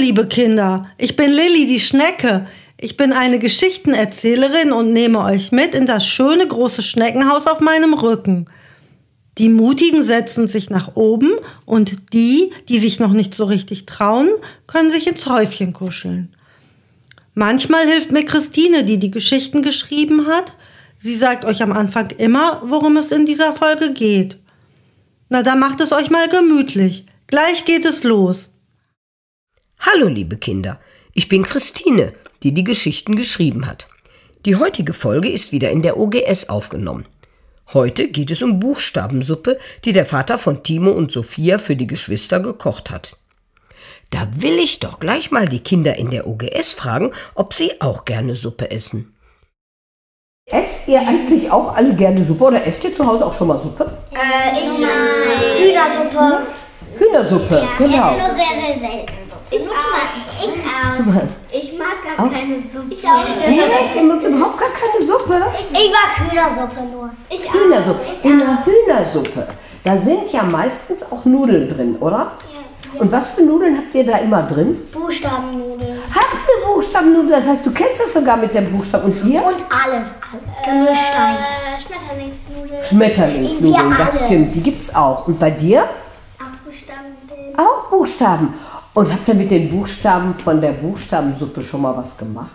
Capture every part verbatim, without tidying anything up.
liebe Kinder, ich bin Lilli, die Schnecke. Ich bin eine Geschichtenerzählerin und nehme euch mit in das schöne große Schneckenhaus auf meinem Rücken. Die Mutigen setzen sich nach oben und die, die sich noch nicht so richtig trauen, können sich ins Häuschen kuscheln. Manchmal hilft mir Christine, die die Geschichten geschrieben hat. Sie sagt euch am Anfang immer, worum es in dieser Folge geht. Na, dann macht es euch mal gemütlich. Gleich geht es los. Hallo, liebe Kinder. Ich bin Christine, die die Geschichten geschrieben hat. Die heutige Folge ist wieder in der O G S aufgenommen. Heute geht es um Buchstabensuppe, die der Vater von Timo und Sophia für die Geschwister gekocht hat. Da will ich doch gleich mal die Kinder in der O G S fragen, ob sie auch gerne Suppe essen. Esst ihr eigentlich auch alle gerne Suppe oder esst ihr zu Hause auch schon mal Suppe? Äh, ich äh, Hühnersuppe. Hühnersuppe, ja, genau. Ich esse nur sehr, sehr selten Suppe. Ich auch. Ich auch. Tomaten. Ich mag gar auch? keine Suppe. Ich auch. Ja, ihr mögt überhaupt gar keine Suppe? Ich, ich mag Hühnersuppe nur. Ich auch. Hühnersuppe. Ich In der Hühnersuppe, da sind ja meistens auch Nudeln drin, oder? Ja. Und was für Nudeln habt ihr da immer drin? Buchstabennudeln. Habt ihr Buchstabennudeln? Das heißt, du kennst das sogar mit dem Buchstaben. Und ihr? Und alles, alles. Gemischt äh, Schmetterlingsnudeln. Schmetterlingsnudeln, das alles. stimmt. Die gibt's auch. Und bei dir? Auch Buchstabennudeln. Auch Buchstaben. Und habt ihr mit den Buchstaben von der Buchstabensuppe schon mal was gemacht?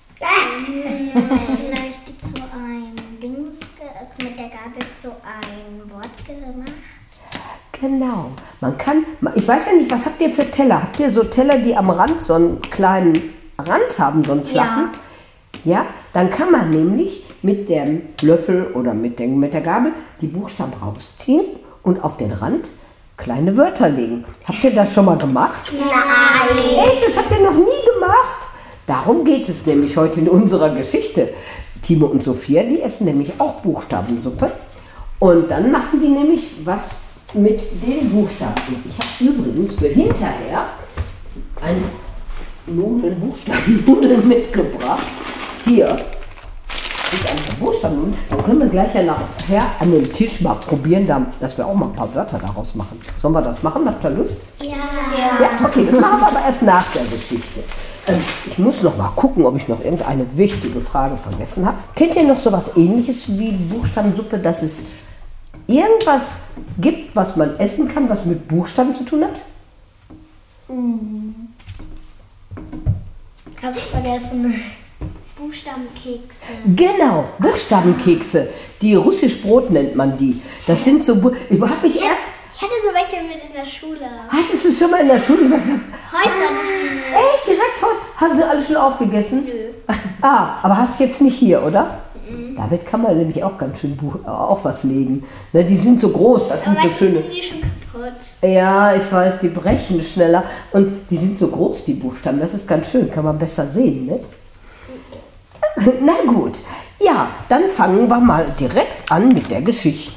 Vielleicht zu einem Dings, mit der Gabel zu einem Wort gemacht. Genau. Man kann, ich weiß ja nicht, was habt ihr für Teller? Habt ihr so Teller, die am Rand so einen kleinen Rand haben, so einen flachen? Ja. Ja, dann kann man nämlich mit dem Löffel oder mit der, mit der Gabel die Buchstaben rausziehen und auf den Rand kleine Wörter legen. Habt ihr das schon mal gemacht? Nein. Echt, das habt ihr noch nie gemacht? Darum geht es nämlich heute in unserer Geschichte. Timo und Sophia, die essen nämlich auch Buchstabensuppe. Und dann machen die nämlich was mit den Buchstaben. Ich habe übrigens für hinterher ein Nudeln, Buchstabennudeln mitgebracht. Hier ist ein Buchstabennudeln. Dann können wir gleich ja nachher an dem Tisch mal probieren, dass wir auch mal ein paar Wörter daraus machen. Sollen wir das machen? Habt ihr Lust? Ja. Ja, okay, das machen wir aber erst nach der Geschichte. Ähm, ich muss noch mal gucken, ob ich noch irgendeine wichtige Frage vergessen habe. Kennt ihr noch so was Ähnliches wie Buchstabensuppe, dass es irgendwas gibt, was man essen kann, was mit Buchstaben zu tun hat? Hm. Hab's vergessen. Buchstabenkekse. Genau, Buchstabenkekse. Die russisch Brot nennt man die. Das sind so... Bu- ich hab mich Ja, erst... ich hatte so welche mit in der Schule. Hattest du schon mal in der Schule was? Heute an der Schule. Echt? Direkt heute? Hast du alle schon aufgegessen? Nö. Ah, aber hast du jetzt nicht hier, oder? Mhm. Damit kann man nämlich auch ganz schön Buch, auch was legen. Ne, die sind so groß, das sind Aber so schöne. sind die schon kaputt. Ja, ich weiß, die brechen schneller. Und die sind so groß, die Buchstaben. Das ist ganz schön, kann man besser sehen, ne? Na gut. Ja, dann fangen wir mal direkt an mit der Geschichte.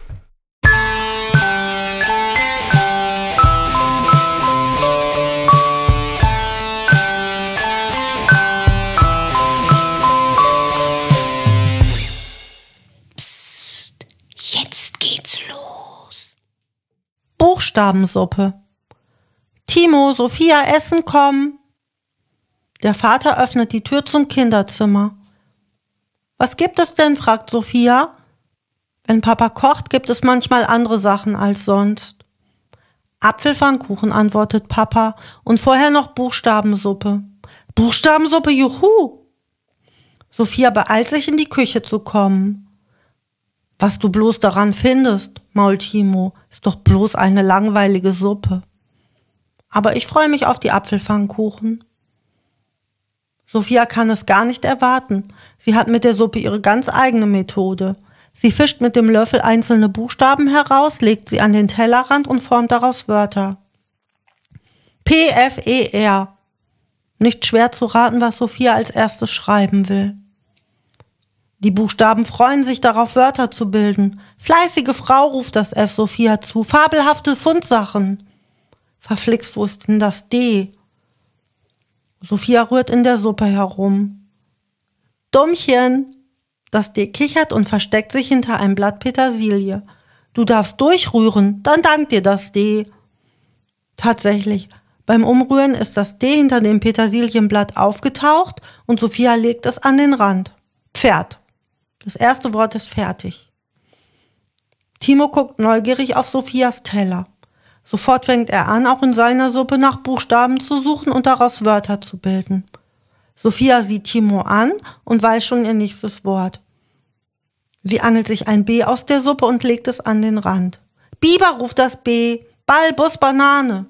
Buchstabensuppe. Timo, Sophia, essen kommen. Der Vater öffnet die Tür zum Kinderzimmer. Was gibt es denn? Fragt Sophia. Wenn Papa kocht, gibt es manchmal andere Sachen als sonst. Apfelpfannkuchen, antwortet Papa, und vorher noch Buchstabensuppe. Buchstabensuppe, juhu! Sophia beeilt sich, in die Küche zu kommen. Was du bloß daran findest, mault Timo, ist doch bloß eine langweilige Suppe. Aber ich freue mich auf die Apfelpfannkuchen. Sophia kann es gar nicht erwarten. Sie hat mit der Suppe ihre ganz eigene Methode. Sie fischt mit dem Löffel einzelne Buchstaben heraus, legt sie an den Tellerrand und formt daraus Wörter. P F E R. Nicht schwer zu raten, was Sophia als erstes schreiben will. Die Buchstaben freuen sich darauf, Wörter zu bilden. Fleißige Frau, ruft das F Sophia zu. Fabelhafte Fundsachen. Verflixt, wo ist denn das D? Sophia rührt in der Suppe herum. Dummchen! Das D kichert und versteckt sich hinter einem Blatt Petersilie. Du darfst durchrühren, dann dankt dir das D. Tatsächlich, Beim Umrühren ist das D hinter dem Petersilienblatt aufgetaucht und Sophia legt es an den Rand. Pferd. Das erste Wort ist fertig. Timo guckt neugierig auf Sophias Teller. Sofort fängt er an, auch in seiner Suppe nach Buchstaben zu suchen und daraus Wörter zu bilden. Sophia sieht Timo an und weiß schon ihr nächstes Wort. Sie angelt sich ein B aus der Suppe und legt es an den Rand. Biber, ruft das B. Ball, Bus, Banane.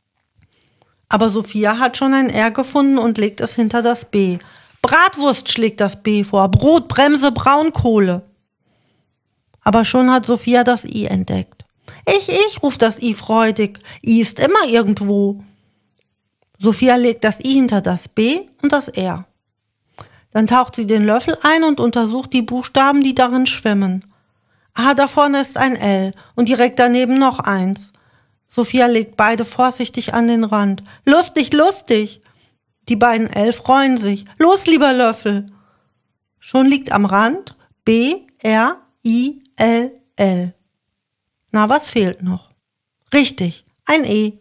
Aber Sophia hat schon ein R gefunden und legt es hinter das B. Bratwurst, schlägt das B vor. Brot, Bremse, Braunkohle. Aber schon hat Sophia das I entdeckt. Ich, ich, ruft das I freudig. I ist immer irgendwo. Sophia legt das I hinter das B und das R. Dann taucht sie den Löffel ein und untersucht die Buchstaben, die darin schwimmen. Ah, da vorne ist ein L und direkt daneben noch eins. Sophia legt beide vorsichtig an den Rand. Lustig, lustig! Die beiden L freuen sich. Los, lieber Löffel! Schon liegt am Rand B, R, I, L, L. Na, was fehlt noch? Richtig, ein E.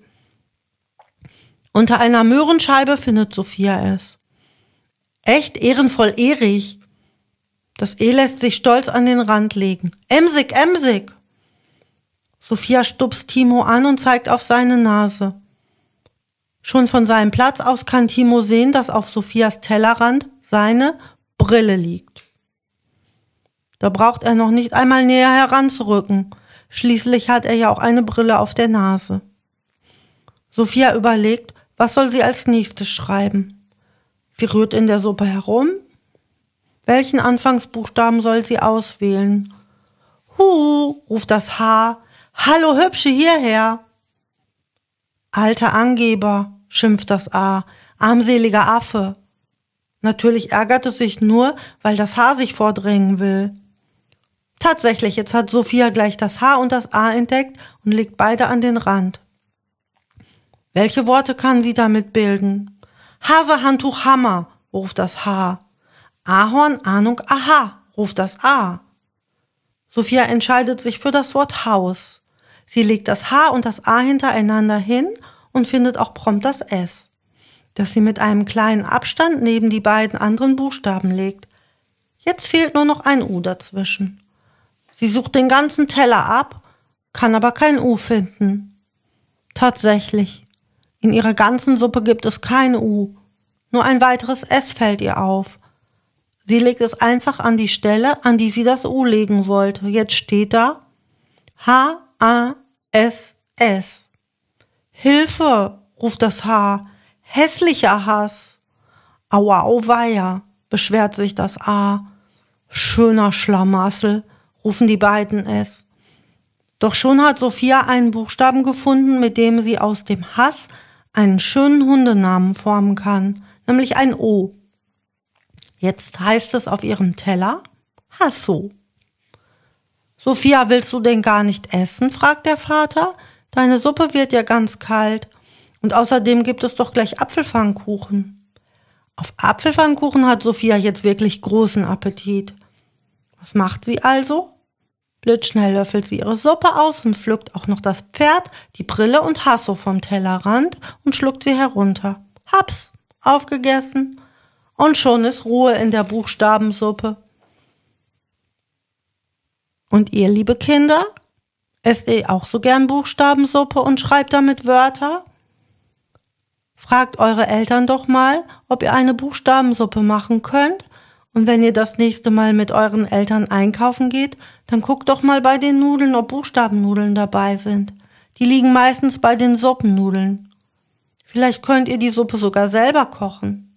Unter einer Möhrenscheibe findet Sophia es. Echt ehrenvoll Erich. Das E lässt sich stolz an den Rand legen. Emsig, emsig! Sophia stupst Timo an und zeigt auf seine Nase. Schon von seinem Platz aus kann Timo sehen, dass auf Sophias Tellerrand seine Brille liegt. Da braucht er noch nicht einmal näher heranzurücken. Schließlich hat er ja auch eine Brille auf der Nase. Sophia überlegt, was soll sie als nächstes schreiben. Sie rührt in der Suppe herum. Welchen Anfangsbuchstaben soll sie auswählen? Hu, ruft das H. Hallo Hübsche, hierher. Alter Angeber, schimpft das A. Armseliger Affe. Natürlich ärgert es sich nur, weil das H sich vordrängen will. Tatsächlich, jetzt hat Sophia gleich das H und das A entdeckt und legt beide an den Rand. Welche Worte kann sie damit bilden? Hase, Handtuch, Hammer, ruft das H. Ahorn, Ahnung, aha, ruft das A. Sophia entscheidet sich für das Wort Haus. Sie legt das H und das A hintereinander hin und findet auch prompt das S, das sie mit einem kleinen Abstand neben die beiden anderen Buchstaben legt. Jetzt fehlt nur noch ein U dazwischen. Sie sucht den ganzen Teller ab, kann aber kein U finden. Tatsächlich, in ihrer ganzen Suppe gibt es kein U, nur ein weiteres S fällt ihr auf. Sie legt es einfach an die Stelle, an die sie das U legen wollte. Jetzt steht da H A S S. Hilfe, ruft das H. Hässlicher Hass. Aua, auweia, beschwert sich das A. Schöner Schlamassel, rufen die beiden S. Doch schon hat Sophia einen Buchstaben gefunden, mit dem sie aus dem Hass einen schönen Hundenamen formen kann, nämlich ein O. Jetzt heißt es auf ihrem Teller Hasso. Sophia, willst du denn gar nicht essen? Fragt der Vater. Deine Suppe wird ja ganz kalt. Und außerdem gibt es doch gleich Apfelpfannkuchen. Auf Apfelpfannkuchen hat Sophia jetzt wirklich großen Appetit. Was macht sie also? Blitzschnell löffelt sie ihre Suppe aus und pflückt auch noch das Pferd, die Brille und Hasso vom Tellerrand und schluckt sie herunter. Haps, aufgegessen. Und schon ist Ruhe in der Buchstabensuppe. Und ihr, liebe Kinder, esst ihr auch so gern Buchstabensuppe und schreibt damit Wörter? Fragt eure Eltern doch mal, ob ihr eine Buchstabensuppe machen könnt. Und wenn ihr das nächste Mal mit euren Eltern einkaufen geht, dann guckt doch mal bei den Nudeln, ob Buchstabennudeln dabei sind. Die liegen meistens bei den Suppennudeln. Vielleicht könnt ihr die Suppe sogar selber kochen.